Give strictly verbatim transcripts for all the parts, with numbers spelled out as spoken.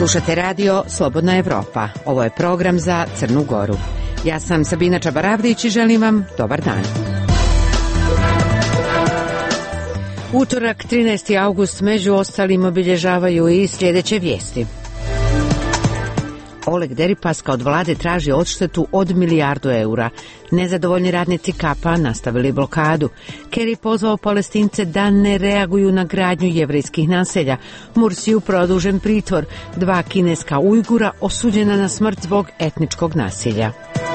Slušate radio Slobodna Evropa. Ovo je program za Crnu Goru. Ja sam Sabina Čabaravdić i želim vam dobar dan. Utorak, trinaesti august, među ostalim obilježavaju i sljedeće vijesti. Oleg Deripaska od vlade traži odštetu od milijardu eura. Nezadovoljni radnici Kapa nastavili blokadu. Kerry pozvao Palestince da ne reaguju na gradnju jevrejskih naselja. Mursiju produžen pritvor. Dva kineska Ujgura osuđena na smrt zbog etničkog nasilja.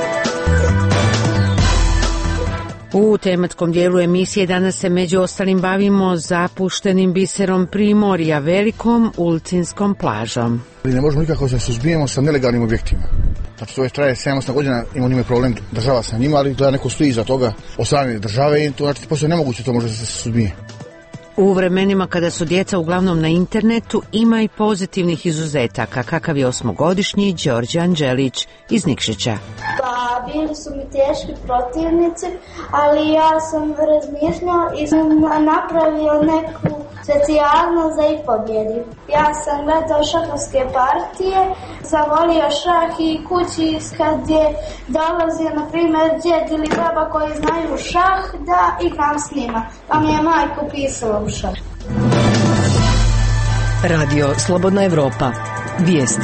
U tematskom dijelu emisije danas se među ostalim bavimo zapuštenim biserom Primorja, velikom Ulcinskom plažom. Ne možemo nikako da se suzbijemo sa nelegalnim objektima. Znači to je traje sedam osam godina, imamo njima problem država sa njima, ali gleda neko stoji iza toga od strane države i to znači postoje nemoguće to može da se suzbije. U vremenima kada su djeca uglavnom na internetu ima i pozitivnih izuzetaka, kakav je osmogodišnji Đorđe Anđelić iz Nikšića. Pa bili su mi teški protivnici, ali ja sam razmišljao i sam napravio neku specijalnost da ih pobjedim. Ja sam gledao šahovske partije, zavolio šah i kući kad je dolazio, na primjer, djed ili baba koji znaju šah, da igram s njima. Pa mi je majka upisala u šah. Radio Slobodna Evropa. Vijesti.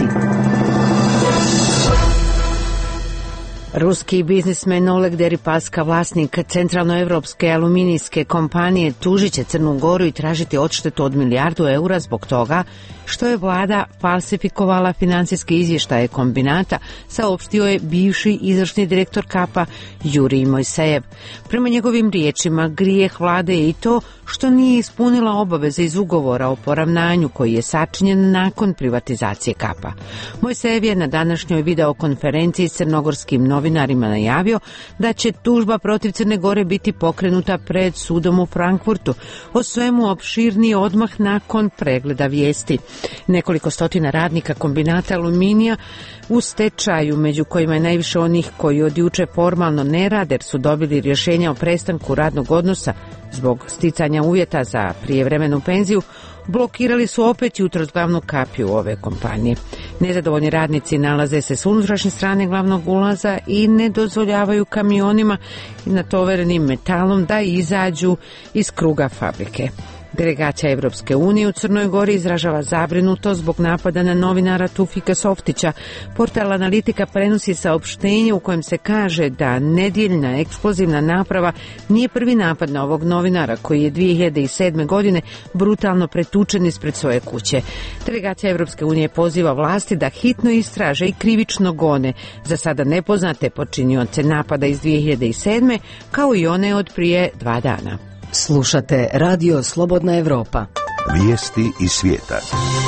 Ruski biznismen Oleg Deripaska, vlasnik centralnoevropske aluminijske kompanije, tužit će Crnu Goru i tražiti odštetu od milijardu eura zbog toga što je vlada falsifikovala financijske izvještaje kombinata, saopštio je bivši izvršni direktor Kapa Jurij Mojsejev. Prema njegovim riječima, grijeh vlade je i to što nije ispunila obaveze iz ugovora o poravnanju koji je sačinjen nakon privatizacije Kapa. Mojsejev je na današnjoj videokonferenciji s crnogorskim novinarima najavio da će tužba protiv Crne Gore biti pokrenuta pred sudom u Frankfurtu. O svemu opširnije odmah nakon pregleda vijesti. Nekoliko stotina radnika kombinata aluminija u stečaju, među kojima je najviše onih koji od juče formalno ne rade jer su dobili rješenja o prestanku radnog odnosa zbog sticanja uvjeta za prijevremenu penziju, blokirali su opet jutros glavnu kapiju ove kompanije. Nezadovoljni radnici nalaze se s unutrašnje strane glavnog ulaza i ne dozvoljavaju kamionima natovarenim metalom da izađu iz kruga fabrike. Delegacija Evropske unije u Crnoj Gori izražava zabrinutost zbog napada na novinara Tufika Softića. Portal Analitika prenosi saopštenje u kojem se kaže da nedjeljna eksplozivna naprava nije prvi napad na ovog novinara koji je dvije hiljade sedme. godine brutalno pretučen ispred svoje kuće. Delegacija Evropske unije poziva vlasti da hitno istraže i krivično gone za sada nepoznate počinioce napada iz dvije hiljade sedme. kao i one od prije dva dana. Slušate radio Slobodna Evropa. Vijesti iz svijeta.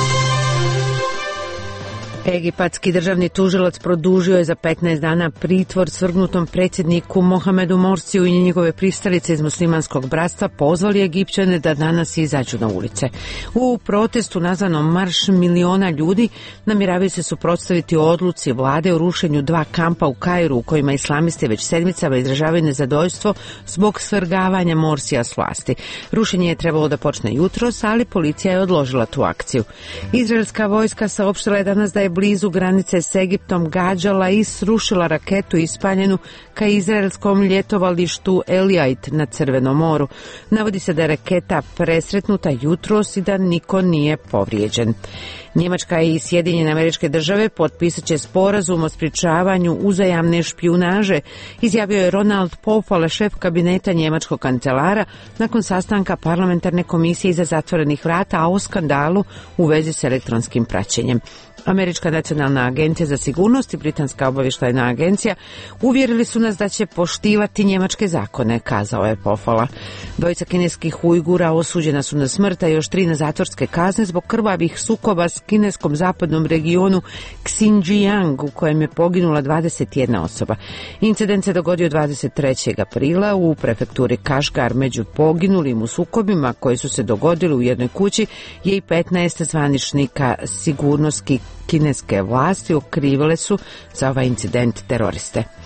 Egipatski državni tužilac produžio je za petnaest dana pritvor svrgnutom predsjedniku Mohamedu Morsiju i njegove pristalice iz muslimanskog bratstva pozvali Egipćane da danas izađu na ulice. U protestu nazvanom Marš miliona ljudi namjeravaju se suprotstaviti odluci vlade o rušenju dva kampa u Kairu u kojima islamisti već sedmicama izražavaju nezadovoljstvo zbog svrgavanja Morsija s vlasti. Rušenje je trebalo da počne jutros, ali policija je odložila tu akciju. Izraelska vojska saopštila je danas da je blizu granice s Egiptom gađala i srušila raketu ispaljenu ka izraelskom ljetovalištu Elijat na Crvenom moru. Navodi se da je raketa presretnuta jutros i da niko nije povrijeđen. Njemačka i Sjedinjene Američke Države potpisat će sporazum o sprječavanju uzajamne špijunaže, izjavio je Ronald Pofall, šef kabineta njemačkog kancelara, nakon sastanka parlamentarne komisije iza zatvorenih vrata, a o skandalu u vezi s elektronskim praćenjem. Američka nacionalna agencija za sigurnost i britanska obavještajna agencija uvjerili su nas da će poštivati njemačke zakone, kazao je Pofala. Dvojica kineskih Ujgura osuđena su na smrt, a još tri na zatvorske kazne zbog krvavih sukoba s kineskom zapadnom regionu Xinjiang, u kojem je poginula dvadeset jedna osoba. Incident se dogodio dvadeset trećeg aprila u prefekturi Kašgar. Među poginulim u sukobima koji su se dogodili u jednoj kući je i petnaest zvaničnika sigurnosti. Kineske vlasti okrivile su za ovaj incident teroriste.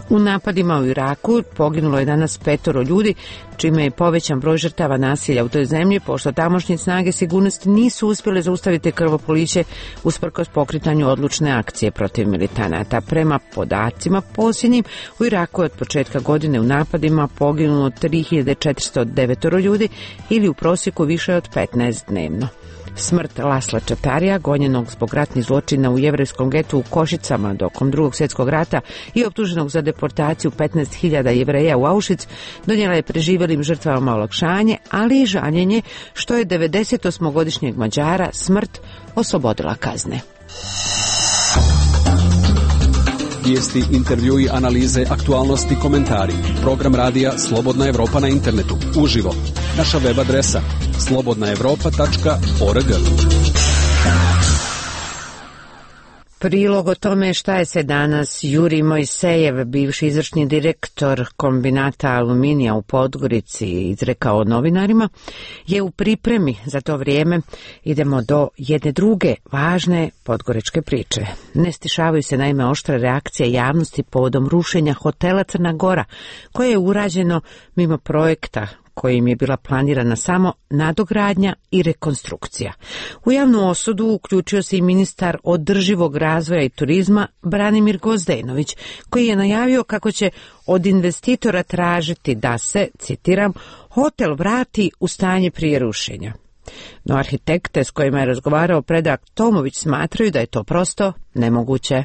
U napadima u Iraku poginulo je danas petoro ljudi, čime je povećan broj žrtava nasilja u toj zemlji, pošto tamošnje snage sigurnosti nisu uspjele zaustaviti krvoproliće usprkos pokretanju odlučne akcije protiv militanata. Prema podacima posljednjim, u Iraku je od početka godine u napadima poginulo tri hiljade četiristo devet ljudi ili u prosjeku više od petnaest dnevno. Smrt Lasla Čatarija, gonjenog zbog ratnih zločina u jevrejskom getu u Košicama tokom Drugog svjetskog rata i optuženog za deportaciju petnaest hiljada Jevreja u Auschwitz, donijela je preživjelim žrtvama olakšanje, ali i žaljenje što je devedesetosmogodišnjeg Mađara smrt oslobodila kazne. Vijesti, intervjui, analize, aktualnosti, komentari. Program radija Slobodna Evropa na internetu. Uživo. Naša web adresa slobodna evropa tačka org. Prilog o tome šta je se danas Jurij Mojsejev, bivši izvršni direktor kombinata Aluminija u Podgorici, izrekao novinarima, je u pripremi. Za to vrijeme idemo do jedne druge važne podgorečke priče. Ne stišavaju se naime oštre reakcije javnosti povodom rušenja hotela Crna Gora, koje je urađeno mimo projekta kojim je bila planirana samo nadogradnja i rekonstrukcija. U javnu osudu uključio se i ministar održivog razvoja i turizma Branimir Gvozdenović, koji je najavio kako će od investitora tražiti da se, citiram, hotel vrati u stanje prije rušenja. No arhitekte s kojima je razgovarao Predrag Tomović smatraju da je to prosto nemoguće.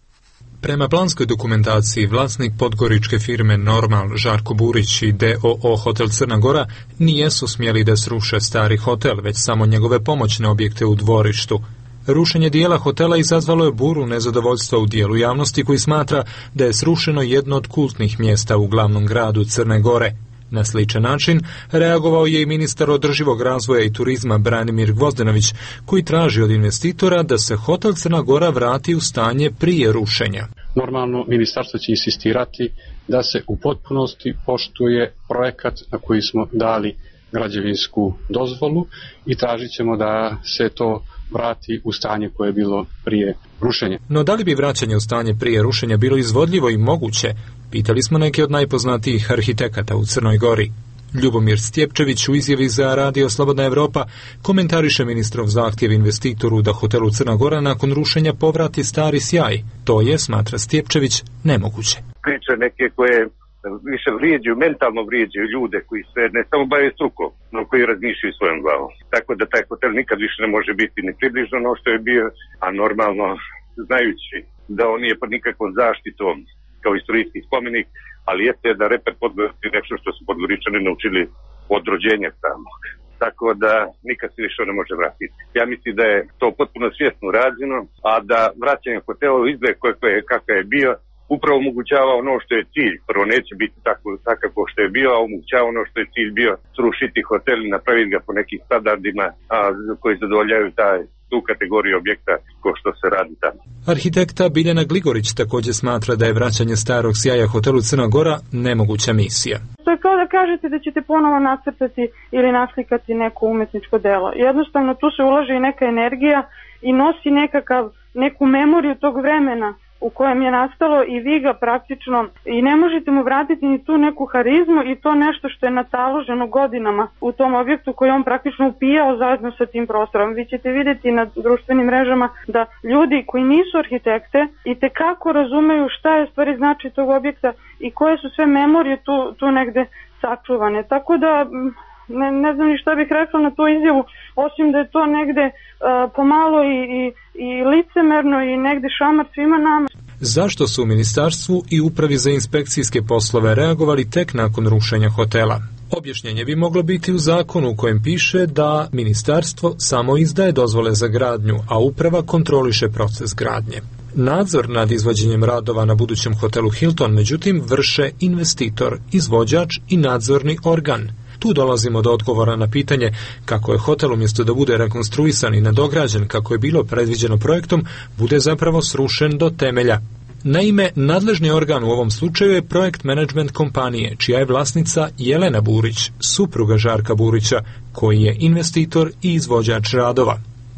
Prema planskoj dokumentaciji, vlasnik podgoričke firme Normal Žarko Burić i D O O Hotel Crna Gora nijesu smjeli da sruše stari hotel, već samo njegove pomoćne objekte u dvorištu. Rušenje dijela hotela izazvalo je buru nezadovoljstva u dijelu javnosti koji smatra da je srušeno jedno od kultnih mjesta u glavnom gradu Crne Gore. Na sličan način reagovao je i ministar održivog razvoja i turizma Branimir Gvozdenović, koji traži od investitora da se hotel Crna Gora vrati u stanje prije rušenja. Normalno, ministarstvo će insistirati da se u potpunosti poštuje projekat na koji smo dali građevinsku dozvolu i tražit ćemo da se to vrati u stanje koje je bilo prije rušenja. No da li bi vraćanje u stanje prije rušenja bilo izvodljivo i moguće? Pitali smo neke od najpoznatijih arhitekata u Crnoj Gori. Ljubomir Stjepčević u izjavi za Radio Slobodna Evropa komentariše ministrov zahtjev investitoru da hotelu Crna Gora nakon rušenja povrati stari sjaj. To je, smatra Stjepčević, nemoguće. Priče neke koje više vrijeđaju, mentalno vrijeđaju ljude koji se ne samo bave strukom, no koji razmišljaju svojom glavom. Tako da taj hotel nikad više ne može biti ni približno ono što je bio, a normalno znajući da on nije pod nikakvom zaštitom kao istorijski spomenik, ali jeste da reper Podgorica nešto što su Podgoričani naučili od rođenja samog. Tako da nikad se više ne može vratiti. Ja mislim da je to potpuno svjesno rađeno, a da vraćanje hotela u izgled kakav je bio, upravo omogućava ono što je cilj. Prvo neće biti tako, tako što je bio, a omogućava ono što je cilj bio, srušiti hotel i napraviti ga po nekim standardima a, koji zadovoljavaju taj, tu kategoriju objekta ko što se radi tamo. Arhitekta Biljana Gligorić također smatra da je vraćanje starog sjaja hotelu Crna Gora nemoguća misija. To je kao da kažete da ćete ponovo nacrtati ili naslikati neko umetničko delo. Jednostavno tu se ulaže i neka energija i nosi nekakav, neku memoriju tog vremena u kojem je nastalo i vi ga praktično i ne možete mu vratiti ni tu neku harizmu i to nešto što je nataloženo godinama u tom objektu koji on praktično upijao zajedno sa tim prostorom. Vi ćete vidjeti na društvenim mrežama da ljudi koji nisu arhitekte i tekako razumeju šta je stvari znači tog objekta i koje su sve memorije tu, tu negde sačuvane. Tako da ne, ne znam ni šta bih rekla na tu izjavu, osim da je to negde uh, pomalo i, i, i licemerno i negde šamar svima nama. Zašto su u ministarstvu i upravi za inspekcijske poslove reagovali tek nakon rušenja hotela? Objašnjenje bi moglo biti u zakonu u kojem piše da ministarstvo samo izdaje dozvole za gradnju, a uprava kontroliše proces gradnje. Nadzor nad izvođenjem radova na budućem hotelu Hilton, međutim, vrše investitor, izvođač i nadzorni organ. Tu dolazimo do odgovora na pitanje kako je hotel umjesto da bude rekonstruisan i nadograđen kako je bilo predviđeno projektom, bude zapravo srušen do temelja. Naime, nadležni organ u ovom slučaju je projekt management kompanije, čija je vlasnica Jelena Burić, supruga Žarka Burića, koji je investitor i izvođač radova.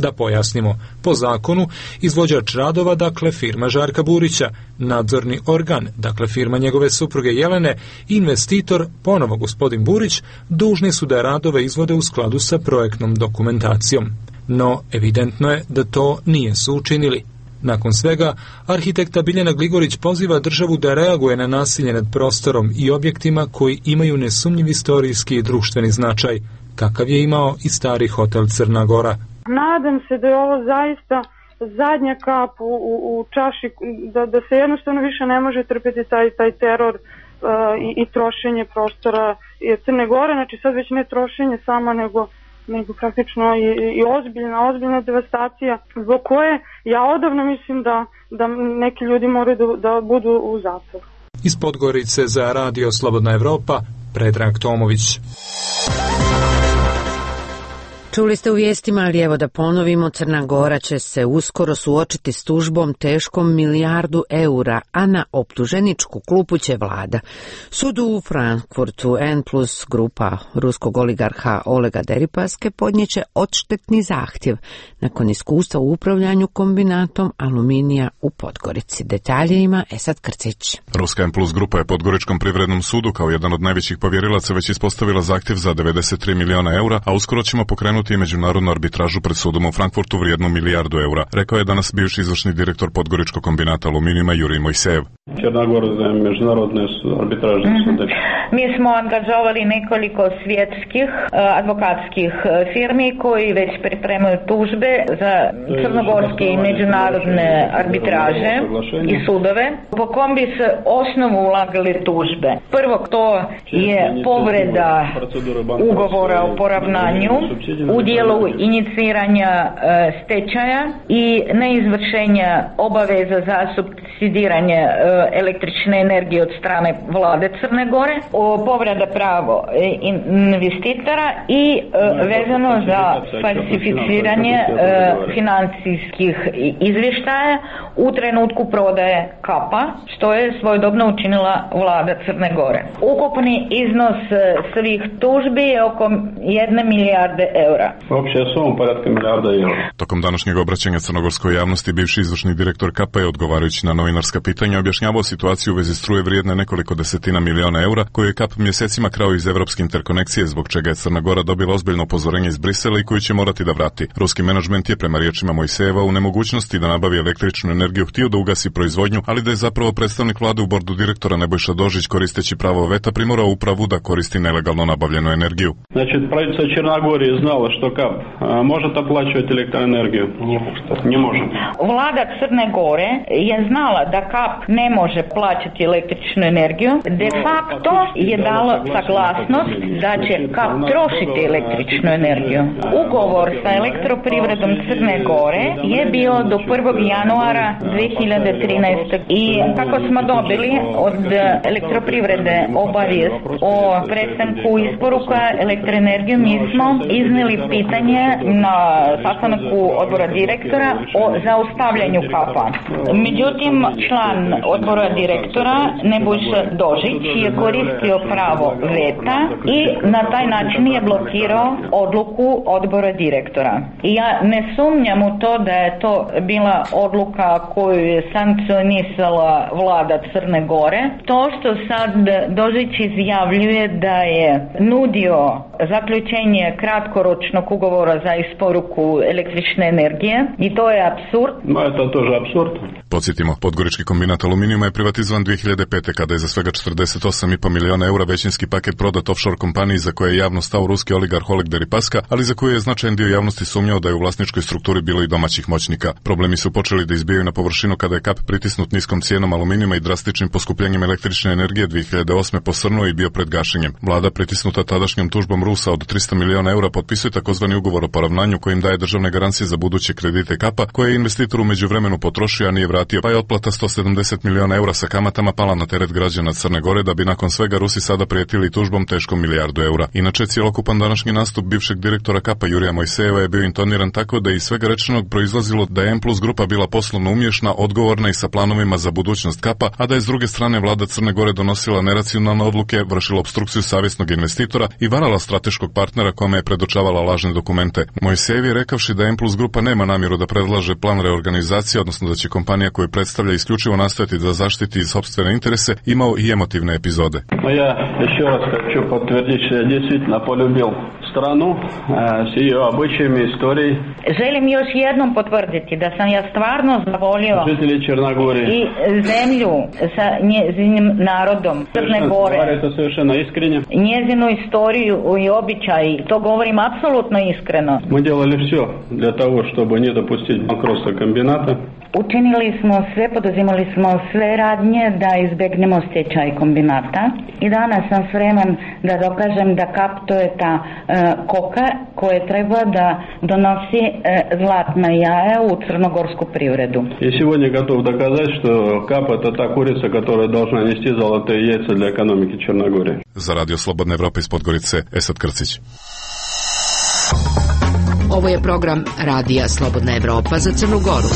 Da pojasnimo, po zakonu, izvođač radova, dakle firma Žarka Burića, nadzorni organ, dakle firma njegove supruge Jelene, investitor, ponovo gospodin Burić, dužni su da radove izvode u skladu sa projektnom dokumentacijom. No, evidentno je da to nije su učinili. Nakon svega, arhitekta Biljana Gligorić poziva državu da reaguje na nasilje nad prostorom i objektima koji imaju nesumnjiv istorijski i društveni značaj, kakav je imao i stari hotel Crna Gora. Nadam se da je ovo zaista zadnja kap u, u, u čaši, da, da se jednostavno više ne može trpeti taj, taj teror uh, i, i trošenje prostora Crne Gore, znači sad već ne trošenje samo, nego nego praktično i, i ozbiljna, ozbiljna devastacija zbog koje ja odavno mislim da, da neki ljudi moraju da, da budu u zatvoru. Iz Podgorice za Radio Slobodna Evropa, Predrag Tomović. Čuli ste u vijestima, ali evo da ponovimo, Crna Gora će se uskoro suočiti s tužbom teškom milijardu eura, a na optuženičku klupu će vlada. Sud u Frankfurtu N plus grupa ruskog oligarha Olega Deripaske podnijeće odštetni zahtjev nakon iskustva u upravljanju kombinatom aluminija u Podgorici. Detalje ima Esad Krcić. Ruska N plus grupa je Podgoričkom privrednom sudu kao jedan od najvećih povjerilaca već ispostavila zahtjev za devedeset tri miliona eura, a uskoro ćemo pokrenuti i međunarodnu arbitražu pred sudom u Frankfurtu vrijednu milijardu eura, rekao je danas bivši izvršni direktor Podgoričkog kombinata aluminijuma Jurij Mojsejev. Crna Gora za međunarodne arbitražne sude. Mi smo angažovali nekoliko svjetskih advokatskih firmi koji već pripremaju tužbe za crnogorske i međunarodne arbitraže i sudove, po kom bi se osnovu ulagali tužbe. Prvo, to je povreda ugovora o poravnanju u dijelu iniciranja stečaja i neizvršenja obaveza za subsidiranje električne energije od strane vlade Crne Gore, povreda pravo investitora i vezano za falsificiranje financijskih izvještaja u trenutku prodaje kapa, što je svojedobno učinila vlada Crne Gore. Ukupni iznos svih tužbi je oko jedne milijarde eura. Opća suma poradka milijarda eura. Tokom današnjeg obraćanja crnogorskoj javnosti bivši izvršni direktor kapa je odgovarajući na novinarska pitanja objašnjavao situaciju u vezi struje vrijedne nekoliko desetina miliona eura koju je kap mjesecima krao iz evropske interkonekcije, zbog čega je Crna Gora dobila ozbiljno upozorenje iz Brisela i koju će morati da vrati. Ruski menadžment je prema riječima Mojsejeva u nemogućnosti da nabavi električnu energiju htio da ugasi proizvodnju, ali da je zapravo predstavnik vlade u bordu direktora Nebojša Dožić koristeći pravo veta primorao upravu da koristi nelegalno nabavljenu energiju. Znači, praviteljica Черна Гора je znala što kap može naplaćivati elektroenergiju. Ne može. Vlada Crne Gore je znala da kap ne može plaćati električnu energiju. De facto je dalo saglasnost da će kap trošiti električnu energiju. Ugovor sa elektroprivredom Crne Gore je bio do prvog januara dvije hiljade trinaeste. I kako smo dobili od elektroprivrede obavijest o prestanku isporuka elektroenergije, mi smo iznijeli pitanje na sastanku odbora direktora o zaustavljanju kapa. Međutim, član odbora direktora Nebojša Dožić je koristio pravo veta i na taj način je blokirao odluku odbora direktora. I ja ne sumnjam u to da je to bila odluka koju je sankcionisala vlada Crne Gore. To što sad Dožić izjavljuje da je nudio zaključenje kratkoročnog ugovora za isporuku električne energije i to je apsurd. Ma, to je tože apsurd. Podsjetimo, Podgorički kombinat aluminijuma je privatizovan dvije hiljade pete kada je za svega četrdeset osam i po miliona eura većinski paket prodat offshore kompaniji za koje je javno stao ruski oligarh Oleg Deripaska, ali za koju je značajan dio javnosti sumnjao da je u vlasničkoj strukturi bilo i domaćih moćnika. Problemi su počeli da izbijaju na površinu kada je kap pritisnut niskom cijenom aluminijuma i drastičnim poskupljenjem električne energije dvije hiljade osme posrnuo i bio pred gašenjem. Vlada, pritisnuta tadašnjom tužbom Rusa od trista miliona eura, potpisuje takozvani ugovor o poravnanju kojim daje državne garancije za buduće kredite kapa koje je investitor u međuvremenu potrošio, a nije vratio vratio, pa je otplata sto sedamdeset miliona eura sa kamatama pala na teret građana Crne Gore, da bi nakon svega Rusi sada prijetili tužbom teškom milijardu eura. Inače, cjelokupan današnji nastup bivšeg direktora Kapa Jurija Mojsejeva je bio intoniran tako da iz svega rečenog proizlazilo da je M plus grupa bila poslovno umješna, odgovorna i sa planovima za budućnost Kapa, a da je s druge strane vlada Crne Gore donosila neracionalne odluke, vršila opstrukciju savjesnog investitora i varala strateškog partnera kome je predočavala lažne dokumente. Mojsejev je rekavši da M plus grupa nema namjeru da predlaže plan reorganizacije, odnosno da će kompanija koju predstavlja isključivo nastojati da zaštiti sopstvene interese, imao i emotivne epizode. Ja еще раз хочу подтвердить, что я действительно полюбил stranu s ее обычаями, историей. Želim još jednom potvrditi da sam ja stvarno zavolio žitelji Crne Gore i zemlju sa njezinim narodom Crne Gore. To совершенно искренне. Njezinu istoriju i običaj, to govorim apsolutno iskreno. Мы делали все для того, чтобы не допустить банкротства комбината. Učinili smo sve, poduzimali smo sve radnje da izbjegnemo stečaj kombinata i danas sam spreman da dokažem da Kap to je ta e, koka koja treba da donosi e, zlatna jaja u crnogorsku privredu. I сегодня готов доказать, что Кап это та курица, которая должна нести золотые яйца для экономики Черногории. Za Radio Slobodna Evropa iz Podgorice, Esad Krcić. Ovo je program Radija Slobodna Evropa za Crnu Goru.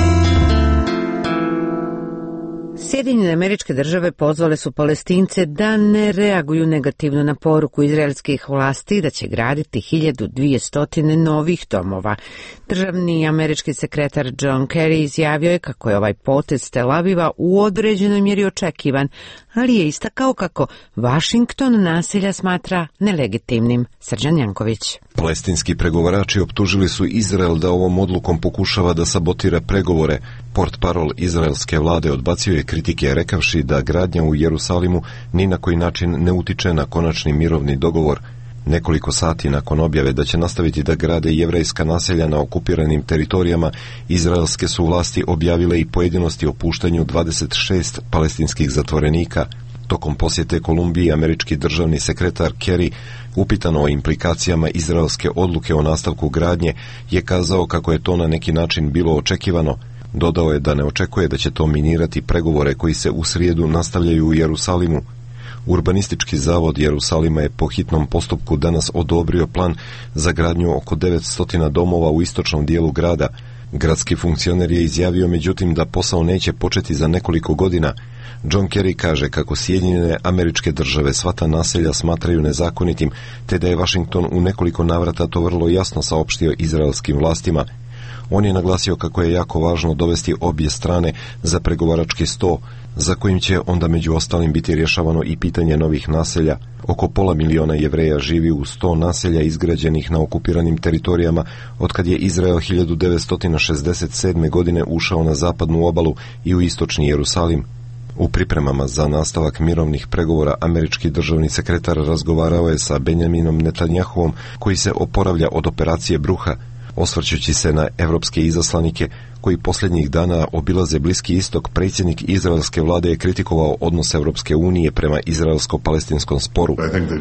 Sjedinjene Američke Države pozvale su Palestince da ne reaguju negativno na poruku izraelskih vlasti da će graditi hiljadu dvjesto novih domova. Državni američki sekretar John Kerry izjavio je kako je ovaj potez Tel Aviva u određenoj mjeri očekivan, ali je istakao kako Washington nasilja smatra nelegitimnim. Srđan Janković. Palestinski pregovarači optužili su Izrael da ovom odlukom pokušava da sabotira pregovore. Portparol izraelske vlade odbacio je kritike rekavši da gradnja u Jerusalimu ni na koji način ne utiče na konačni mirovni dogovor. Nekoliko sati nakon objave da će nastaviti da grade jevrejska naselja na okupiranim teritorijama, izraelske su vlasti objavile i pojedinosti o puštanju dvadeset šest palestinskih zatvorenika. Tokom posjete Kolumbiji, američki državni sekretar Kerry, upitano o implikacijama izraelske odluke o nastavku gradnje, je kazao kako je to na neki način bilo očekivano. Dodao je da ne očekuje da će to minirati pregovore koji se u srijedu nastavljaju u Jerusalimu. Urbanistički zavod Jerusalima je po hitnom postupku danas odobrio plan za gradnju oko devetsto domova u istočnom dijelu grada. Gradski funkcioner je izjavio međutim da posao neće početi za nekoliko godina. John Kerry kaže kako Sjedinjene Američke Države sva ta naselja smatraju nezakonitim, te da je Washington u nekoliko navrata to vrlo jasno saopštio izraelskim vlastima. On je naglasio kako je jako važno dovesti obje strane za pregovarački sto, za kojim će onda među ostalim biti rješavano i pitanje novih naselja. Oko pola miliona Jevreja živi u sto naselja izgrađenih na okupiranim teritorijama otkad je Izrael hiljadu devetsto šezdeset sedme. godine ušao na zapadnu obalu i u istočni Jerusalim. U pripremama za nastavak mirovnih pregovora američki državni sekretar razgovarao je sa Benjaminom Netanjahuom, koji se oporavlja od operacije Bruha, osvrćući se na evropske izaslanike koji posljednjih dana obilaze Bliski istok. Predsjednik izraelske vlade je kritikovao odnos Evropske unije prema izraelsko-palestinskom sporu.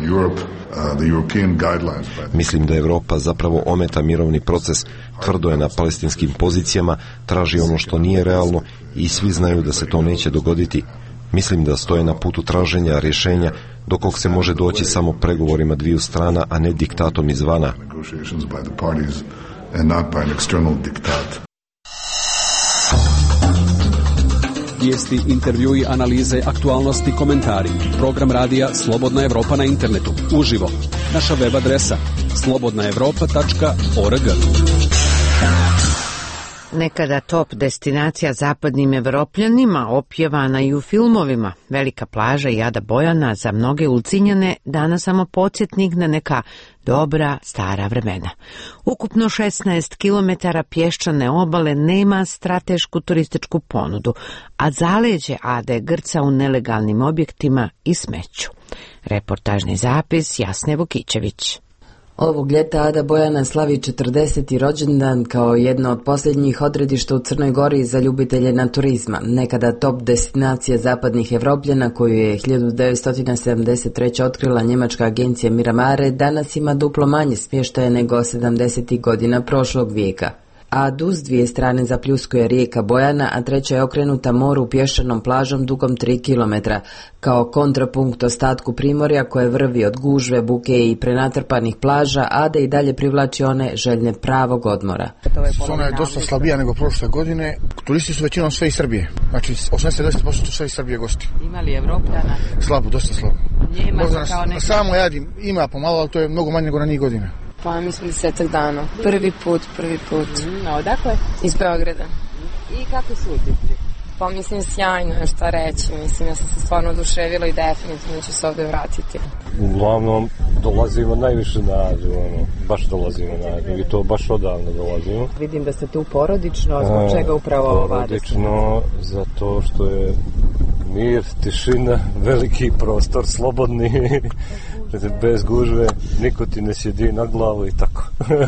Mislim da Europa zapravo ometa mirovni proces, tvrdo je na palestinskim pozicijama, traži ono što nije realno i svi znaju da se to neće dogoditi. Mislim da stoje na putu traženja rješenja do kog se može doći samo pregovorima dviju strana, a ne diktatom izvana. And not by an external diktat. Vijesti, intervjui, analize, aktualnosti, komentari. Program radija Slobodna Evropa na internetu. Uživo. Naša web adresa slobodna evropa tačka org. Nekada top destinacija zapadnim Evropljanima, opjevana i u filmovima, velika plaža i Ada Bojana za mnoge Ulcinjane danas samo podsjetnik na neka dobra stara vremena. Ukupno šesnaest kilometara pješčane obale nema stratešku turističku ponudu, a zaleđe Ade grca u nelegalnim objektima i smeću. Reportažni zapis Jasne Vukićević. Ovog ljeta Ada Bojana slavi četrdeseti rođendan kao jedno od posljednjih odredišta u Crnoj Gori za ljubitelje naturizma, nekada top destinacija zapadnih Evropljana koju je hiljadu devetsto sedamdeset treće. otkrila njemačka agencija Miramare, danas ima duplo manje smještaja nego sedamdesetih godina prošlog vijeka. a uz dvije strane zapljuskuje rijeka Bojana, a treća je okrenuta moru pješčanom plažom dugom tri kilometra, kao kontrapunkt ostatku Primorja koje vrvi od gužve, buke i prenatrpanih plaža, a da i dalje privlači one željne pravog odmora. Sezona je dosta slabija nego prošle godine. Turisti su većinom sve iz Srbije. Znači osamdeset do devedeset posto su sve iz Srbije gosti. Ima li Evropljana? Slabo, dosta slabo. Možda kao na, samo jadim, ima pomalo, ali to je mnogo manje nego na njih godina. Pa mislim desetak dana. Prvi put, prvi put. Mm, a odakle? Iz Beograda. I kako su utisci? Pa mislim sjajno je šta reći. Mislim ja sam se stvarno oduševila i definitivno ću se ovde vratiti. Uglavnom dolazimo najviše na Adu, ono, baš dolazimo na Adu i to baš odavno dolazimo. Vidim da ste tu porodično, zbog čega upravo ovo vade? Porodično, zato što je mir, tišina, veliki prostor, slobodni, bez gužve, niko ti ne sjedi na glavu i tako.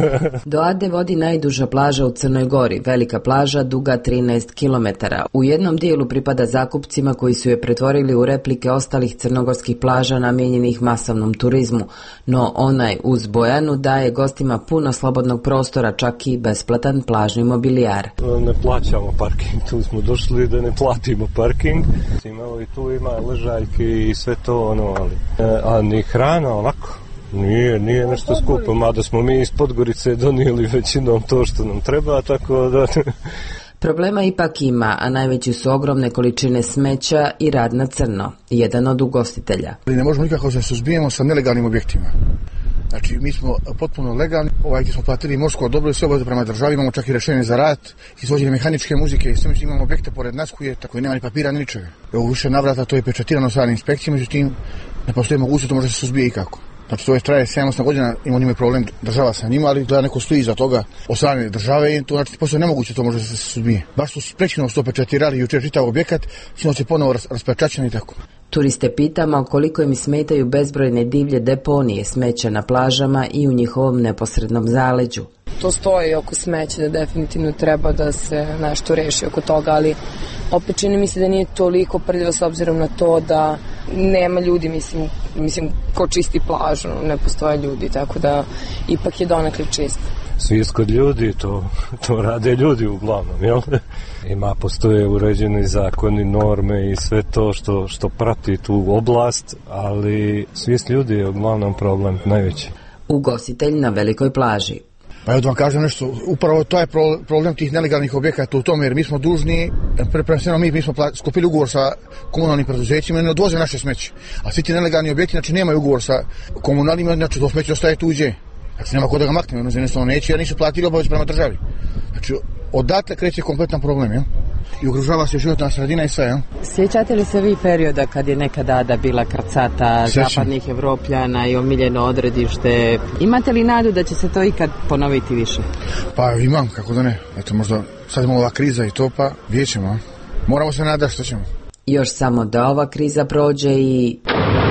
Do Ade vodi najduža plaža u Crnoj Gori, velika plaža duga trinaest kilometara. U jednom dijelu pripada zakupcima koji su je pretvorili u replike ostalih crnogorskih plaža namijenjenih masovnom turizmu, no onaj uz Bojanu daje gostima puno slobodnog prostora, čak i besplatan plažni mobilijar. Ne plaćamo parking, tu smo došli da ne platimo parking. Imamo i tu ima ležaljke i sve to ono, ali a ni hrana ovako. Nije, nije nešto skupo, mada smo mi iz Podgorice donijeli većinom to što nam treba, tako da... Problema ipak ima, a najveći su ogromne količine smeća i rad na crno, jedan od ugostitelja. Ne možemo nikako se suzbijemo sa nelegalnim objektima. Znači, mi smo potpuno legalni, ovaj gdje smo platili morsko dobro i sve obaveze prema državi, imamo čak i rješenje za rad, izvođenje mehaničke muzike i sve mi imamo objekte pored nas koji je tako i nema ni papira ni ničega. Evo više navrata to je pečatirano sa inspekcijama, međutim ne postoji mogućnost, to može se suzbije i kako. Znači to je traje sedam osam godina, imamo njime problem država sa njima, ali gleda neko stoji iza toga od strane države i to znači postoje nemoguće, to može se suzbije. Baš su sprećeno što pečatirali jučer čitav objekat, sinoć će ponovo raspečaćen i tako. Turiste pitamo koliko im smetaju bezbrojne divlje deponije smeća na plažama i u njihovom neposrednom zaleđu. To stoji oko smeća da definitivno treba da se nešto reši oko toga, ali opet čini mi se da nije toliko prljavo s obzirom na to da nema ljudi, mislim, mislim ko čisti plažu, ne postoje ljudi, tako da ipak je donekle čist. Svijest kod ljudi, to, to rade ljudi uglavnom, jel? Ima, postoje uređeni zakoni, norme i sve to što, što prati tu oblast, ali svijest ljudi je uglavnom problem najveći. Ugostitelj na velikoj plaži. Pa evo da vam kažem nešto, upravo to je problem tih nelegalnih objekata u tome, jer mi smo dužni, prvenstveno mi, mi smo skupili ugovor sa komunalnim preduzećima i ne odvoze naše smeće. A svi ti nelegalni objekti, znači nemaju ugovor sa komunalnim, znači to smeće ostaje tuđe. Znači nema ko da ga makne, ono jednostavno neće, jer nisu platili obaveze prema državi. Znači odatle kreće kompletan problem, ja? I ugrožava se životna sredina i sve, ja? Sjećate li se vi perioda kad je nekada Ada bila krcata zapadnih Evropljana i omiljeno odredište? Imate li nadu da će se to ikad ponoviti više? Pa imam, kako da ne. Eto možda sad imamo ova kriza i to, pa vidjet ćemo. Moramo se nadati što ćemo. Još samo da ova kriza prođe i...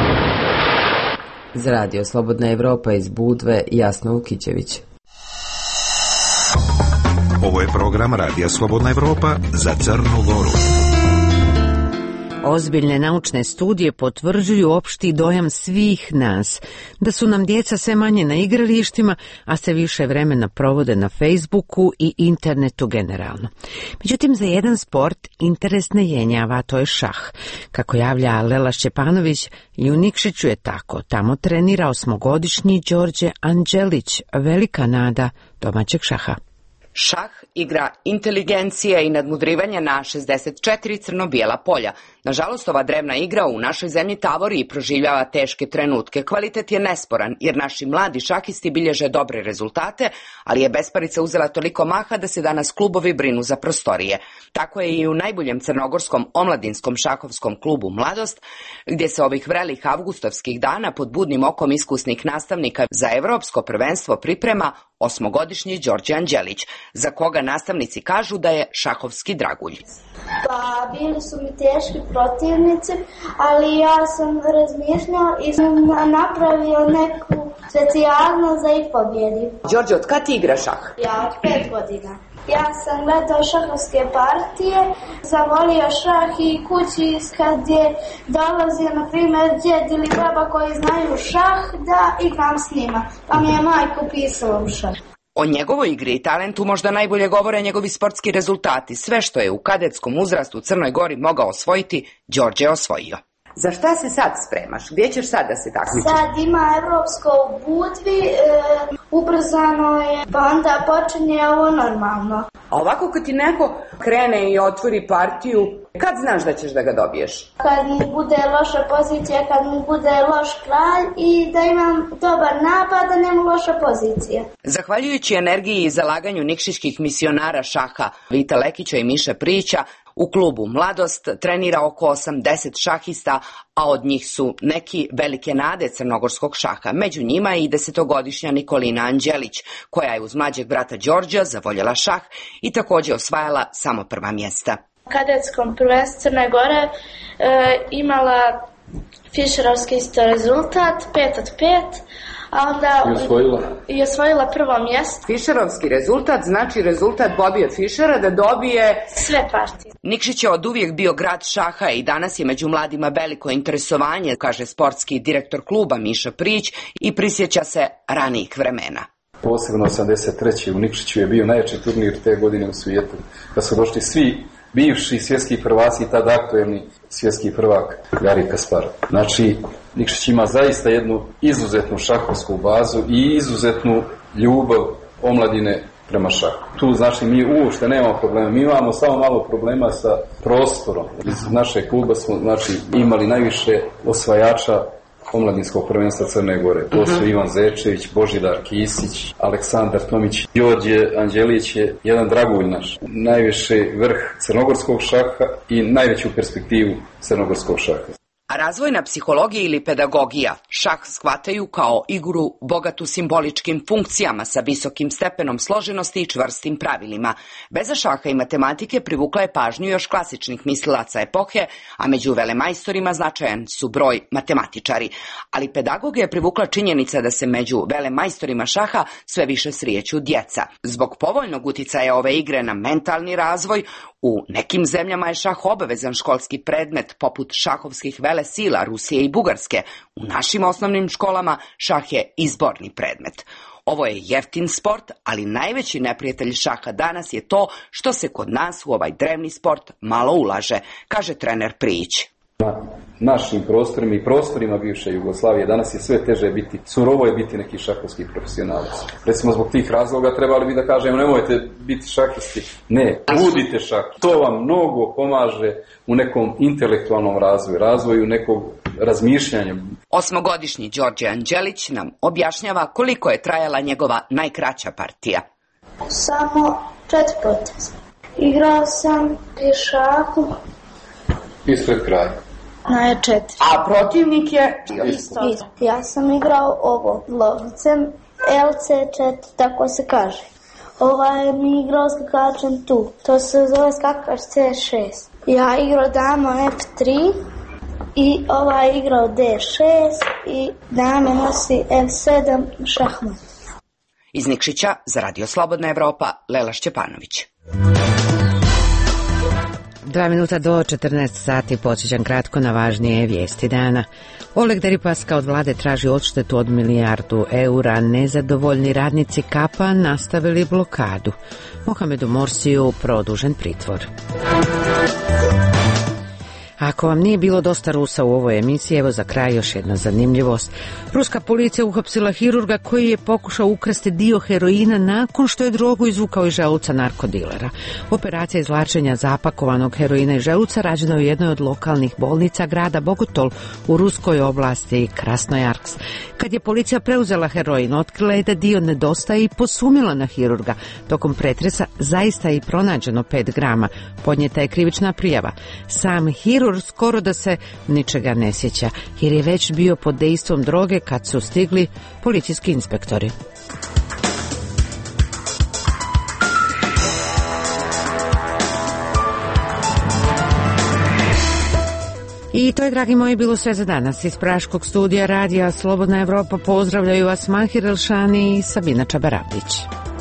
Za radio Slobodna Evropa iz Budve, Jasna Ukićević. Ovo je program Radija Slobodna Evropa za Crnu Goru. Ozbiljne naučne studije potvrđuju opšti dojam svih nas da su nam djeca sve manje na igralištima, a sve više vremena provode na Facebooku i internetu generalno. Međutim, za jedan sport interes ne jenjava, to je šah. Kako javlja Lela Šćepanović, i u Nikšiću je tako. Tamo trenira osmogodišnji Đorđe Anđelić, velika nada domaćeg šaha. Šah igra inteligencija i nadmudrivanja na šezdeset četiri crno-bijela polja. Nažalost, ova drevna igra u našoj zemlji tavori i proživljava teške trenutke. Kvalitet je nesporan, jer naši mladi šahisti bilježe dobre rezultate, ali je besparica uzela toliko maha da se danas klubovi brinu za prostorije. Tako je i u najboljem crnogorskom omladinskom šahovskom klubu Mladost, gdje se ovih vrelih avgustovskih dana pod budnim okom iskusnih nastavnika za evropsko prvenstvo priprema osmogodišnji Đorđe Anđelić, za koga nastavnici kažu da je šahovski dragulj. Pa bili su mi teški protivnici, ali ja sam razmišljao i sam napravio neku specijalnost za ih pobjedim. Đorđe, od kad ti igra šah? Ja od pet godina. Ja sam gledao šahovske partije, zavolio šah i kući kad je dolazio, na primjer, djed ili baba koji znaju šah, da igram s njima. Pa mi je majko pisala u šah. O njegovoj igri i talentu možda najbolje govore njegovi sportski rezultati. Sve što je u kadetskom uzrastu u Crnoj Gori mogao osvojiti, Đorđe je osvojio. Za šta se sad spremaš? Gdje ćeš sad da se takmičiš? Sad ima evropsko u Budvi, e, ubrzano je, pa onda počinje ovo normalno. A ovako kad ti neko krene i otvori partiju, kad znaš da ćeš da ga dobiješ? Kad mu bude loša pozicija, kad mu bude loš kralj i da imam dobar napad, da nema loša pozicija. Zahvaljujući energiji i zalaganju nikšićkih misionara šaha Vita Lekića i Miše Prijića, u klubu Mladost trenira oko osamdeset šahista, a od njih su neki velike nade crnogorskog šaha. Među njima je i desetogodišnja Nikolina Anđelić, koja je uz mlađeg brata Đorđa zavoljela šah i također osvajala samo prva mjesta. U kadetskom prvenstvu Crne Gore e, imala fišerovski isto rezultat, pet od pet, a onda I osvojila. I osvojila prvo mjesto. Fišerovski rezultat znači rezultat Bobije Fišera da dobije sve partije. Nikšić je od uvijek bio grad šaha i danas je među mladima veliko interesovanje, kaže sportski direktor kluba Miša Prijić i prisjeća se ranijih vremena. Posebno osamdeset treće u Nikšiću je bio najjači turnir te godine u svijetu, kad su došli svi bivši svjetski prvaci i tada aktuelni svjetski prvak Gari Kasparov. Znači, Nikšić ima zaista jednu izuzetnu šahovsku bazu i izuzetnu ljubav omladine prema šahu. Tu znači mi uopšte nemamo problema. Mi imamo samo malo problema sa prostorom. Iz našeg kluba smo znači imali najviše osvajača omladinskog prvenstva Crne Gore. To su Ivan Zečević, Božidar Kisić, Aleksandar Tomić, Đorđe Anđelić je jedan dragulj naš. Najviše vrh crnogorskog šaha i najveću perspektivu crnogorskog šaha. A razvojna psihologija ili pedagogija šah shvataju kao igru bogatu simboličkim funkcijama sa visokim stepenom složenosti i čvrstim pravilima. Veza šaha i matematike privukla je pažnju još klasičnih mislilaca epohe, a među velemajstorima značajan su broj matematičari. Ali pedagoga je privukla činjenica da se među velemajstorima šaha sve više srijeću djeca. Zbog povoljnog uticaja ove igre na mentalni razvoj, u nekim zemljama je šah obavezan školski predmet poput šahovskih velesila Rusije i Bugarske. U našim osnovnim školama šah je izborni predmet. Ovo je jeftin sport, ali najveći neprijatelj šaha danas je to što se kod nas u ovaj drevni sport malo ulaže, kaže trener Prijić. Na našim prostorima i prostorima bivše Jugoslavije danas je sve teže biti, surovo je biti neki šahovski profesionalac. Recimo zbog tih razloga trebali bi da kažemo nemojte biti šahisti. Ne, budite šah. To vam mnogo pomaže u nekom intelektualnom razvoju, razvoju nekog razmišljanja. Osmogodišnji Đorđe Anđelić nam objašnjava koliko je trajala njegova najkraća partija. Samo četiri poteza. Igrao sam pri šahu. Ispred kraja. Na E četiri. A protivnik je? Isto. Isto. Ja sam igrao ovo lovcem L C četiri, tako se kaže. Ovaj mi igrao skakačem tu. To se zove skakač C šest. Ja igrao dama F tri i ovaj igrao D šest i dame nosi F sedam šahmat. Iz Nikšića za Radio Slobodna Evropa, Lela Šćepanović. Dva minuta do četrnaest sati podsjećam kratko na važnije vijesti dana. Oleg Deripaska od vlade traži odštetu od milijardu eura. Nezadovoljni radnici Kapa nastavili blokadu. Mohamedu Morsiju produžen pritvor. Ako vam nije bilo dosta Rusa u ovoj emisiji, evo za kraj još jedna zanimljivost. Ruska policija uhapsila hirurga koji je pokušao ukrasti dio heroina nakon što je drogu izvukao iz želuca narkodilera. Operacija izvlačenja zapakovanog heroina iz želuca rađena u jednoj od lokalnih bolnica grada Bogotol u ruskoj oblasti Krasnojarsk. Kad je policija preuzela heroin, otkrila je da dio nedostaje i posumila na hirurga. Tokom pretresa zaista je i pronađeno pet grama. Podnijeta je krivična prijava. Sam hirurg skoro da se ničega ne sjeća, jer je već bio pod dejstvom droge kad su stigli policijski inspektori. I to je, dragi moji, bilo sve za danas. Iz Praškog studija Radija Slobodna Evropa pozdravljaju vas Mahir Elšani i Sabina Čabarabdić.